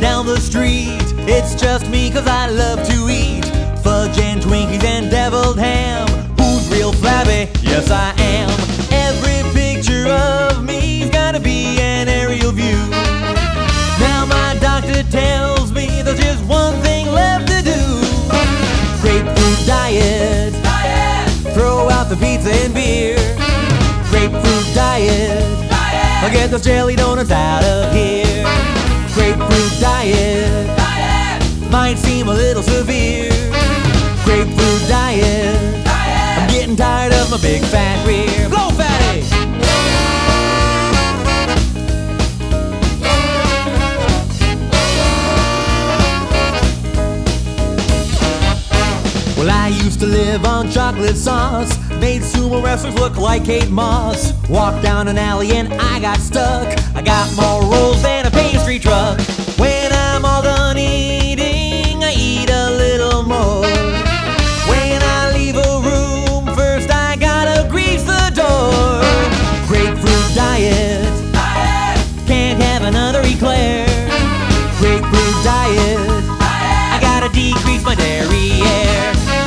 down the street. It's just me 'cause I love to eat fudge and Twinkies and deviled ham. Who's real flabby? Yes, I am. Every picture of me's gotta be an aerial view. Now my doctor tells me there's just one thing left to do. Grapefruit diet. Throw out the pizza and beer. Grapefruit diet. I'll get those jelly donuts out of here. Grapefruit diet. Might seem a little severe. Grapefruit diet. I'm getting tired of my big fat rear. Blow, fatty! Well, I used to live on chocolate sauce. Made sumo wrestlers look like Kate Moss. Walked down an alley and I got stuck. I got more rolls than a pastry truck. When I'm all done eating, I eat a little more. When I leave a room, first I gotta grease the door. Grapefruit diet. Can't have another eclair. Grapefruit diet. I gotta decrease my derriere.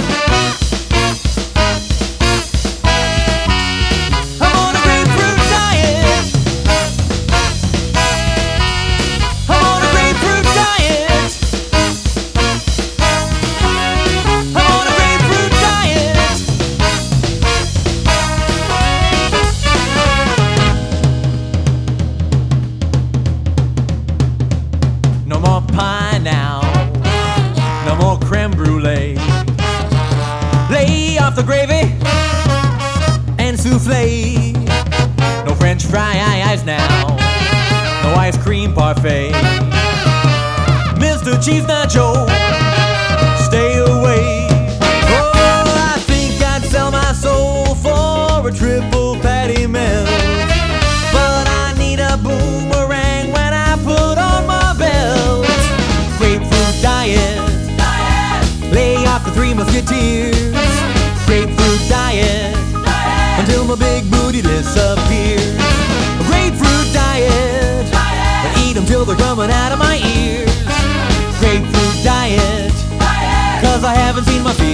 No more pie now, no more creme brulee. Lay off the gravy and souffle. No French fries now, no ice cream parfait. Mr. Cheese Nacho, stay away. Oh, I think I'd sell my soul for a triple patty melt. But I need a boomerang when I put on my belt. Grapefruit diet. Lay off the Three Musketeers. Grapefruit diet. Until my big booty disappears. Grapefruit diet. But eat them till they're coming out of my ears. Grapefruit diet. 'Cause I haven't seen my